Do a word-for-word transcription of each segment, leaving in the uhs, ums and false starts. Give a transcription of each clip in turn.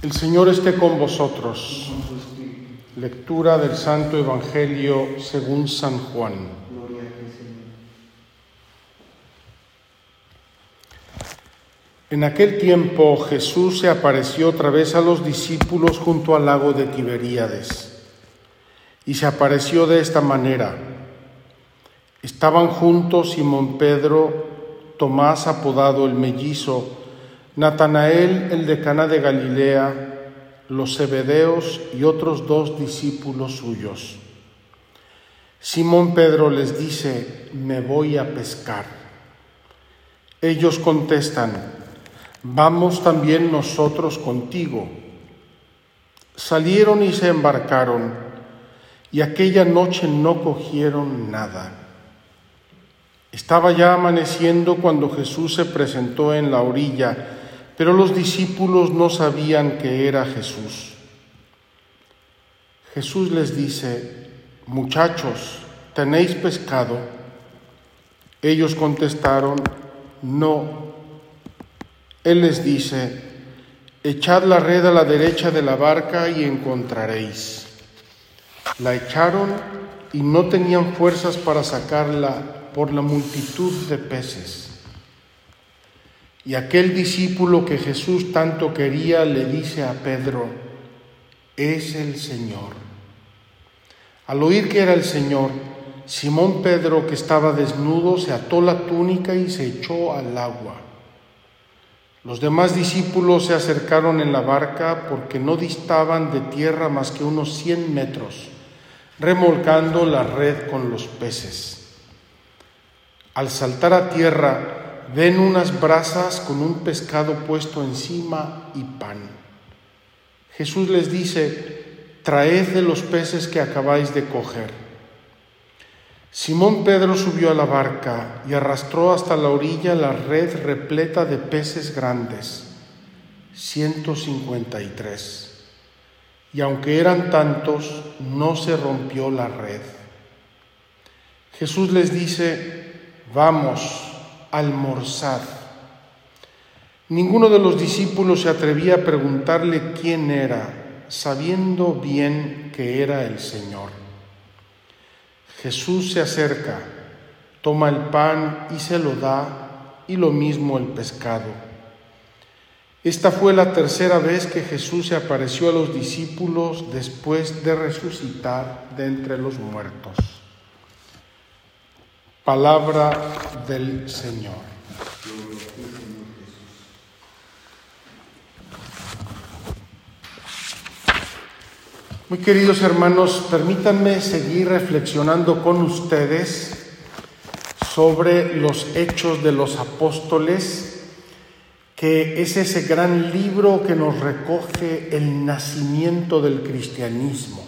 El Señor esté con vosotros. Lectura del Santo Evangelio según San Juan. En aquel tiempo Jesús se apareció otra vez a los discípulos junto al lago de Tiberíades. Y se apareció de esta manera. Estaban juntos Simón Pedro, Tomás apodado el Mellizo, Natanael el de Caná de Galilea, los Zebedeos y otros dos discípulos suyos. Simón Pedro les dice: me voy a pescar. Ellos contestan: vamos también nosotros contigo. Salieron y se embarcaron, y aquella noche no cogieron nada. Estaba ya amaneciendo cuando Jesús se presentó en la orilla, pero los discípulos no sabían que era Jesús. Jesús les dice: muchachos, ¿tenéis pescado? Ellos contestaron: no. Él les dice: echad la red a la derecha de la barca y encontraréis. La echaron y no tenían fuerzas para sacarla por la multitud de peces. Y aquel discípulo que Jesús tanto quería le dice a Pedro: es el Señor. Al oír que era el Señor, Simón Pedro, que estaba desnudo, se ató la túnica y se echó al agua. Los demás discípulos se acercaron en la barca porque no distaban de tierra más que unos cien metros, remolcando la red con los peces. Al saltar a tierra, ven unas brasas con un pescado puesto encima y pan. Jesús les dice: traed de los peces que acabáis de coger. Simón Pedro subió a la barca y arrastró hasta la orilla la red repleta de peces grandes, ciento cincuenta y tres. Y aunque eran tantos, no se rompió la red. Jesús les dice: vamos, almorzad. Ninguno de los discípulos se atrevía a preguntarle quién era, sabiendo bien que era el Señor. Jesús se acerca, toma el pan y se lo da, y lo mismo el pescado. Esta fue la tercera vez que Jesús se apareció a los discípulos después de resucitar de entre los muertos. Palabra del Señor. Muy queridos hermanos, permítanme seguir reflexionando con ustedes sobre los Hechos de los Apóstoles, que es ese gran libro que nos recoge el nacimiento del cristianismo.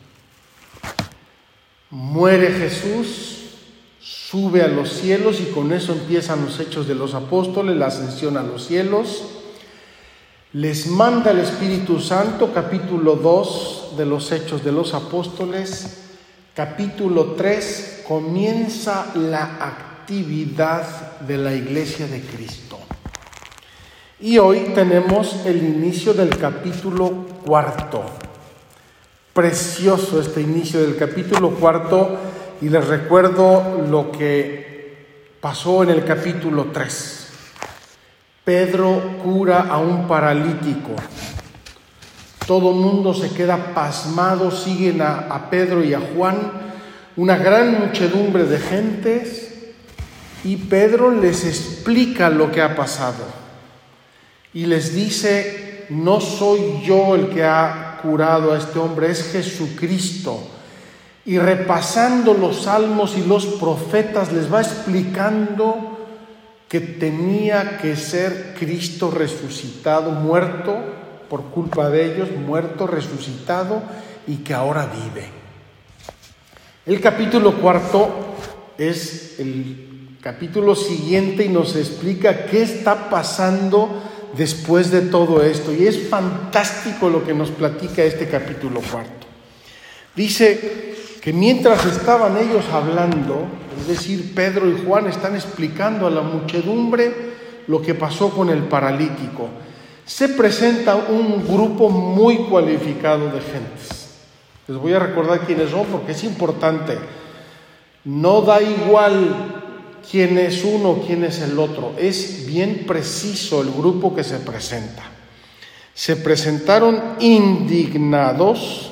Muere Jesús, sube a los cielos, y con eso empiezan los Hechos de los Apóstoles, la ascensión a los cielos. Les manda el Espíritu Santo, capítulo dos de los Hechos de los Apóstoles. Capítulo tres, comienza la actividad de la Iglesia de Cristo. Y hoy tenemos el inicio del capítulo cuarto. Precioso este inicio del capítulo cuarto. Y les recuerdo lo que pasó en el capítulo tres. Pedro cura a un paralítico. Todo el mundo se queda pasmado, siguen a, a Pedro y a Juan, una gran muchedumbre de gentes, y Pedro les explica lo que ha pasado. Y les dice: no soy yo el que ha curado a este hombre, es Jesucristo. Y repasando los salmos y los profetas, les va explicando que tenía que ser Cristo resucitado, muerto por culpa de ellos, muerto, resucitado, y que ahora vive. El capítulo cuarto es el capítulo siguiente y nos explica qué está pasando después de todo esto. Y es fantástico lo que nos platica este capítulo cuarto. Dice que mientras estaban ellos hablando, es decir, Pedro y Juan están explicando a la muchedumbre lo que pasó con el paralítico, se presenta un grupo muy cualificado de gentes. Les voy a recordar quiénes son porque es importante. No da igual quién es uno, quién es el otro. Es bien preciso el grupo que se presenta. Se presentaron indignados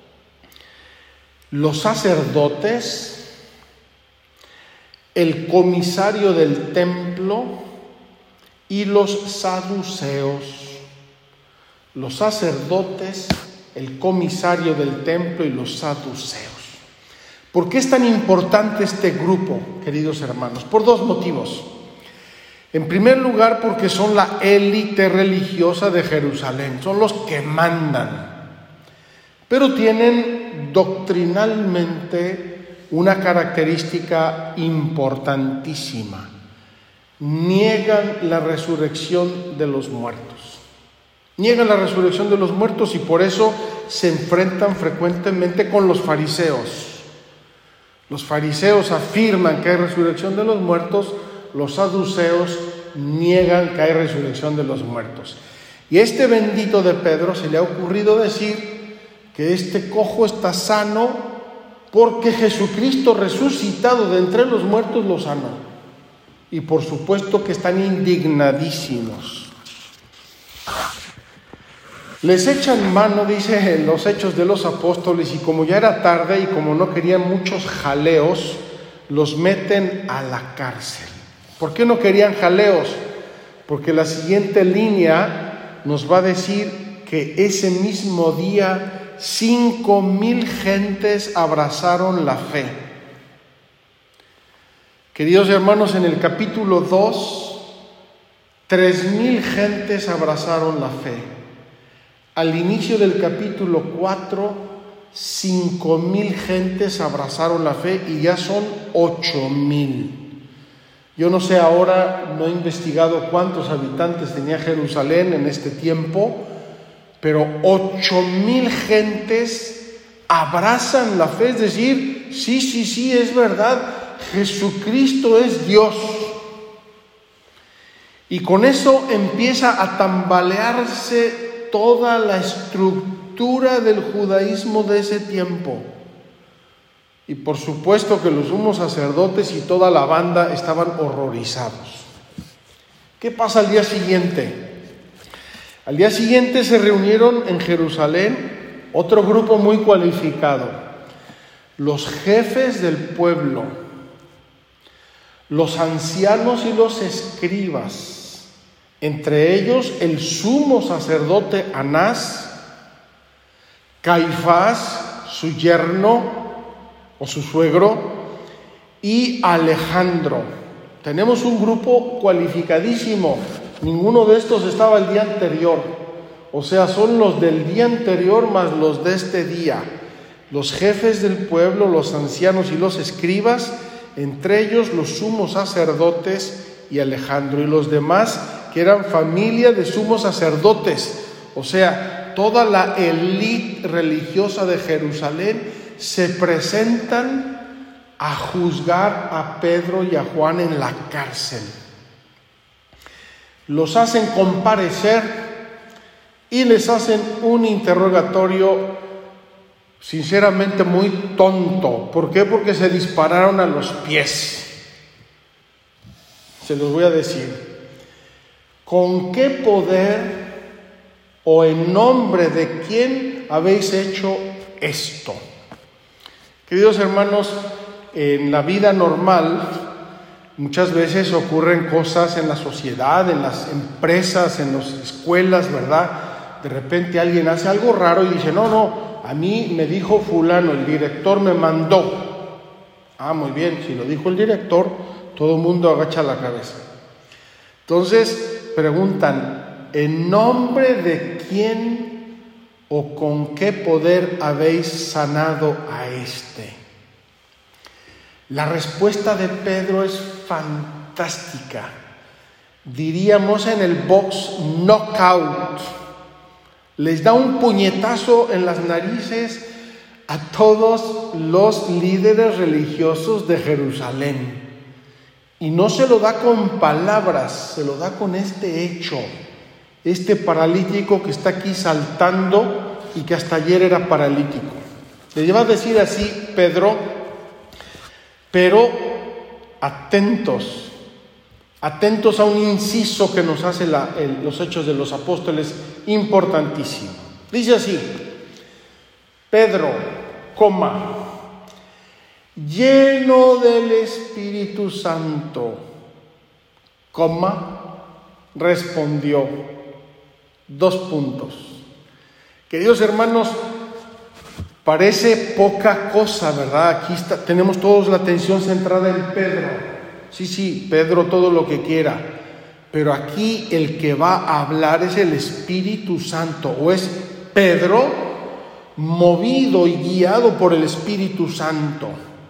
los sacerdotes, el comisario del templo y los saduceos. Los sacerdotes, el comisario del templo y los saduceos. ¿Por qué es tan importante este grupo, queridos hermanos? Por dos motivos. En primer lugar, porque son la élite religiosa de Jerusalén, son los que mandan, pero tienen doctrinalmente una característica importantísima: niegan la resurrección de los muertos. Niegan la resurrección de los muertos y por eso se enfrentan frecuentemente con los fariseos. Los fariseos afirman que hay resurrección de los muertos, los saduceos niegan que hay resurrección de los muertos. Y a este bendito de Pedro se le ha ocurrido decir que este cojo está sano porque Jesucristo resucitado de entre los muertos lo sanó. Y por supuesto que están indignadísimos. Les echan mano, dice en los Hechos de los Apóstoles, y como ya era tarde y como no querían muchos jaleos, los meten a la cárcel. ¿Por qué no querían jaleos? Porque la siguiente línea nos va a decir que ese mismo día cinco mil gentes abrazaron la fe. Queridos hermanos, en el capítulo dos, tres mil gentes abrazaron la fe. Al inicio del capítulo cuatro, cinco mil gentes abrazaron la fe y ya son ocho mil. Yo no sé ahora, no he investigado cuántos habitantes tenía Jerusalén en este tiempo, pero ocho mil gentes abrazan la fe, es decir, sí, sí, sí, es verdad, Jesucristo es Dios. Y con eso empieza a tambalearse toda la estructura del judaísmo de ese tiempo. Y por supuesto que los sumos sacerdotes y toda la banda estaban horrorizados. ¿Qué pasa al día siguiente? Al día siguiente se reunieron en Jerusalén otro grupo muy cualificado, los jefes del pueblo, los ancianos y los escribas. Entre ellos el sumo sacerdote Anás, Caifás, su yerno o su suegro, y Alejandro. Tenemos un grupo cualificadísimo. Ninguno de estos estaba el día anterior. O sea, son los del día anterior más los de este día. Los jefes del pueblo, los ancianos y los escribas, entre ellos los sumos sacerdotes y Alejandro, y los demás que eran familia de sumos sacerdotes, o sea, toda la élite religiosa de Jerusalén, se presentan a juzgar a Pedro y a Juan en la cárcel. Los hacen comparecer y les hacen un interrogatorio sinceramente muy tonto. ¿Por qué? Porque se dispararon a los pies. Se los voy a decir. ¿Con qué poder o en nombre de quién habéis hecho esto? Queridos hermanos, en la vida normal muchas veces ocurren cosas en la sociedad, en las empresas, en las escuelas, ¿verdad? De repente alguien hace algo raro y dice, no, no, a mí me dijo fulano, el director me mandó. Ah, muy bien, si lo dijo el director, todo el mundo agacha la cabeza. Entonces preguntan, ¿en nombre de quién o con qué poder habéis sanado a este? La respuesta de Pedro es fantástica. Diríamos en el box knockout. Les da un puñetazo en las narices a todos los líderes religiosos de Este paralítico que está aquí saltando y que hasta ayer era paralítico. Le lleva a decir así Pedro, pero atentos, atentos a un inciso que nos hace la, el, los Hechos de los Apóstoles, importantísimo. Dice así: Pedro, coma, lleno del Espíritu Santo, coma, respondió. Dos puntos. Queridos hermanos, parece poca cosa, ¿verdad? Aquí está, tenemos todos la atención centrada en Pedro. Sí, sí, Pedro todo lo que quiera. Pero aquí el que va a hablar es el Espíritu Santo, o es Pedro movido y guiado por el Espíritu Santo.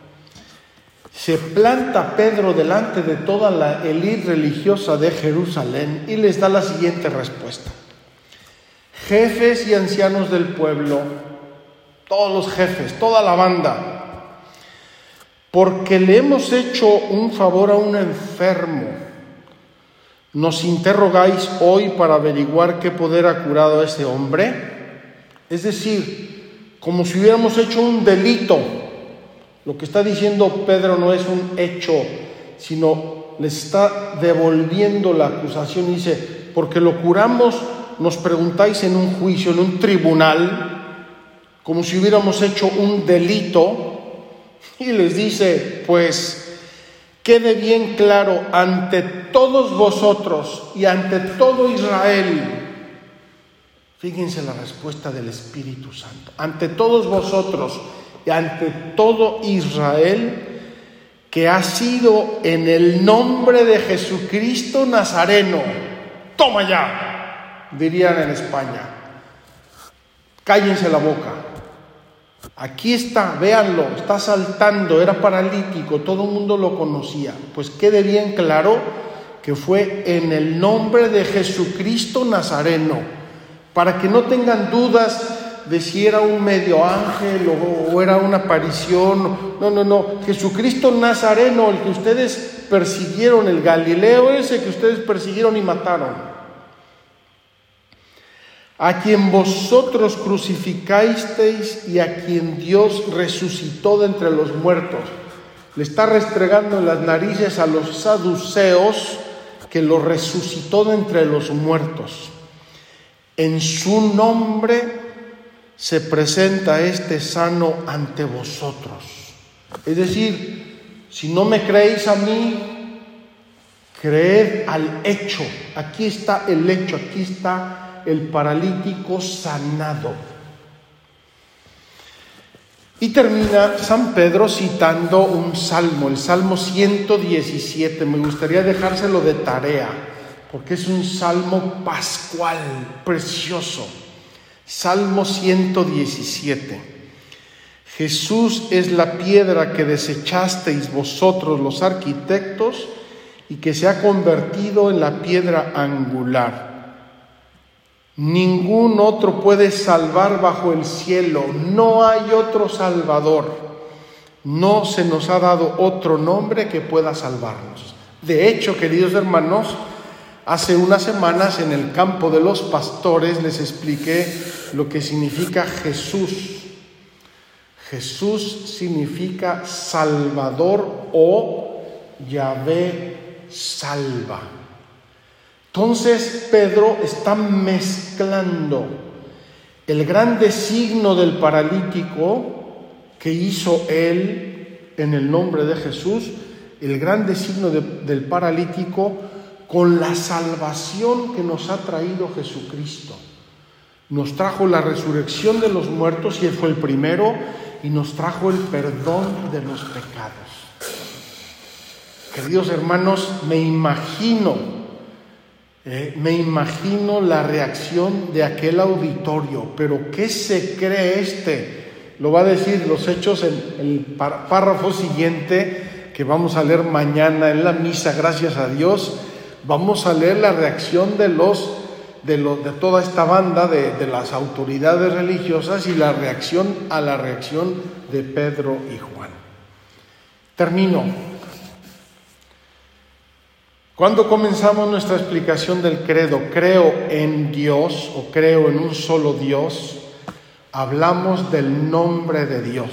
Se planta Pedro delante de toda la élite religiosa de Jerusalén y les da la siguiente respuesta: jefes y ancianos del pueblo, todos los jefes, toda la banda, porque le hemos hecho un favor a un enfermo, ¿nos interrogáis hoy para averiguar qué poder ha curado a ese hombre? Es decir, como si hubiéramos hecho un delito. Lo que está diciendo Pedro no es un hecho, sino le está devolviendo la acusación. Dice, porque lo curamos, nos preguntáis en un juicio, en un tribunal, como si hubiéramos hecho un delito. Y les dice, pues, quede bien claro ante todos vosotros y ante todo Israel. Fíjense la respuesta del Espíritu Santo. Ante todos vosotros y ante todo Israel, que ha sido en el nombre de Jesucristo Nazareno. Toma ya, dirían en España. Cállense la boca. Aquí está, véanlo, está saltando, era paralítico, todo el mundo lo conocía. Pues quede bien claro que fue en el nombre de Jesucristo Nazareno, para que no tengan dudas de si era un medio ángel o, o era una aparición. No, no, no, Jesucristo Nazareno, el que ustedes persiguieron, el Galileo ese que ustedes persiguieron y mataron, a quien vosotros crucificasteis y a quien Dios resucitó de entre los muertos. Le está restregando en las narices a los saduceos que lo resucitó de entre los muertos. En su nombre se presenta este sano ante vosotros. Es decir, si no me creéis a mí, creed al hecho. Aquí está el hecho, aquí está el paralítico sanado. Y termina San Pedro citando un salmo, el Salmo ciento diecisiete. Me gustaría dejárselo de tarea, porque es un salmo pascual, precioso. Salmo ciento diecisiete. Jesús es la piedra que desechasteis vosotros los arquitectos y que se ha convertido en la piedra angular. Ningún otro puede salvar bajo el cielo, no hay otro salvador. No se nos ha dado otro nombre que pueda salvarnos. De hecho, queridos hermanos, hace unas semanas en el campo de los pastores les expliqué lo que significa Jesús. Jesús significa Salvador o Yahvé salva. Entonces Pedro está mezclando el grande signo del paralítico que hizo él en el nombre de Jesús, el grande signo de, del paralítico, con la salvación que nos ha traído Jesucristo. Nos trajo la resurrección de los muertos, y Él fue el primero, y nos trajo el perdón de los pecados. Queridos hermanos, me imagino, eh, me imagino la reacción de aquel auditorio. ¿Pero qué se cree este? Lo va a decir los Hechos en el párrafo siguiente, que vamos a leer mañana en la misa, gracias a Dios. Vamos a leer la reacción de los de, lo, de toda esta banda de, de las autoridades religiosas y la reacción a la reacción de Pedro y Juan. Termino. Cuando comenzamos nuestra explicación del credo, creo en Dios o creo en un solo Dios, hablamos del nombre de Dios.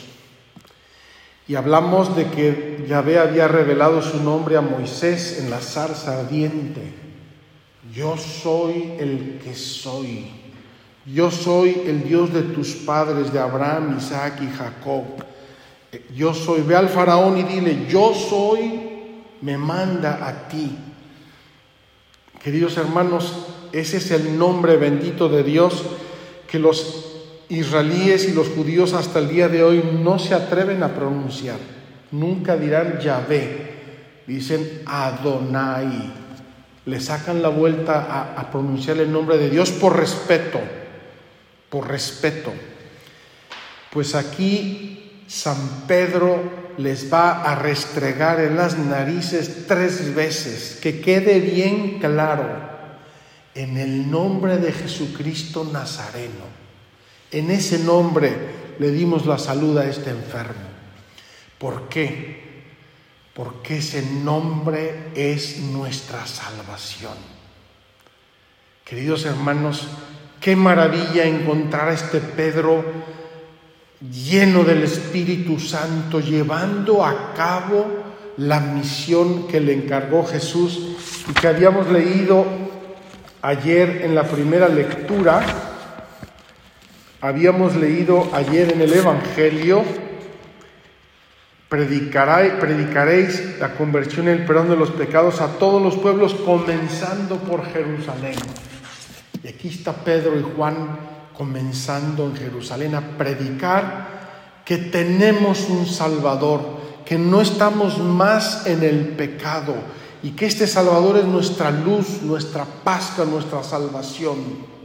Y hablamos de que Yahvé había revelado su nombre a Moisés en la zarza ardiente. Yo soy el que soy. Yo soy el Dios de tus padres, de Abraham, Isaac y Jacob. Yo soy. Ve al faraón y dile, yo soy, me manda a ti. Queridos hermanos, ese es el nombre bendito de Dios que los israelíes y los judíos hasta el día de hoy no se atreven a pronunciar. Nunca dirán Yahvé, dicen Adonai. Le sacan la vuelta a, a pronunciar el nombre de Dios por respeto, por respeto. Pues aquí San Pedro les va a restregar en las narices tres veces, que quede bien claro, en el nombre de Jesucristo Nazareno. En ese nombre le dimos la salud a este enfermo. ¿Por qué? Porque ese nombre es nuestra salvación. Queridos hermanos, qué maravilla encontrar a este Pedro lleno del Espíritu Santo, llevando a cabo la misión que le encargó Jesús y que habíamos leído ayer en la primera lectura. Habíamos leído ayer en el Evangelio, predicaréis la conversión y el perdón de los pecados a todos los pueblos, comenzando por Jerusalén. Y aquí está Pedro y Juan comenzando en Jerusalén a predicar que tenemos un Salvador, que no estamos más en el pecado y que este Salvador es nuestra luz, nuestra Pascua, nuestra salvación.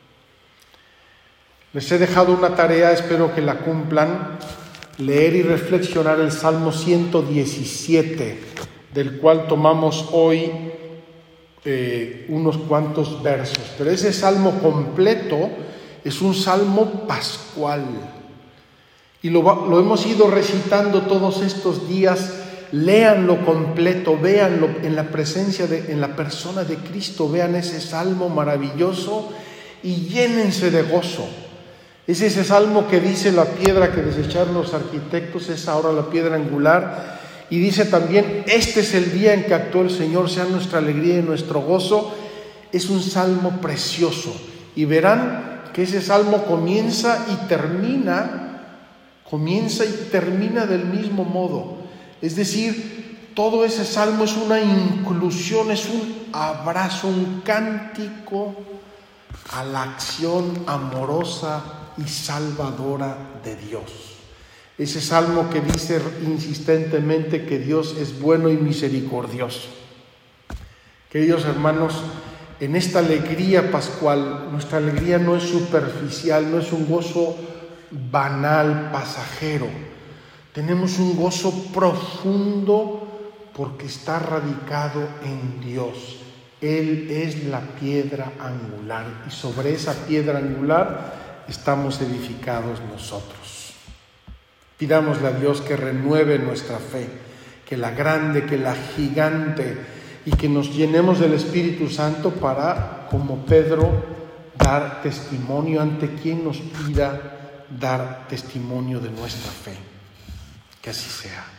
Les he dejado una tarea, espero que la cumplan, leer y reflexionar el Salmo ciento diecisiete, del cual tomamos hoy eh, unos cuantos versos. Pero ese salmo completo es un salmo pascual y lo, lo hemos ido recitando todos estos días. Léanlo completo, véanlo en la presencia, de, en la persona de Cristo, vean ese salmo maravilloso y llénense de gozo. Es ese salmo que dice la piedra que desecharon los arquitectos, es ahora la piedra angular, y dice también, este es el día en que actuó el Señor, sea nuestra alegría y nuestro gozo. Es un salmo precioso, y verán que ese salmo comienza y termina, comienza y termina del mismo modo. Es decir, todo ese salmo es una inclusión, es un abrazo, un cántico a la acción amorosa y salvadora de Dios. Ese salmo que dice insistentemente que Dios es bueno y misericordioso. Queridos hermanos, en esta alegría pascual, nuestra alegría no es superficial, no es un gozo banal, pasajero. Tenemos un gozo profundo porque está radicado en Dios. Él es la piedra angular y sobre esa piedra angular estamos edificados nosotros. Pidámosle a Dios que renueve nuestra fe, que la grande, que la gigante, y que nos llenemos del Espíritu Santo para, como Pedro, dar testimonio ante quien nos pida dar testimonio de nuestra fe. Que así sea.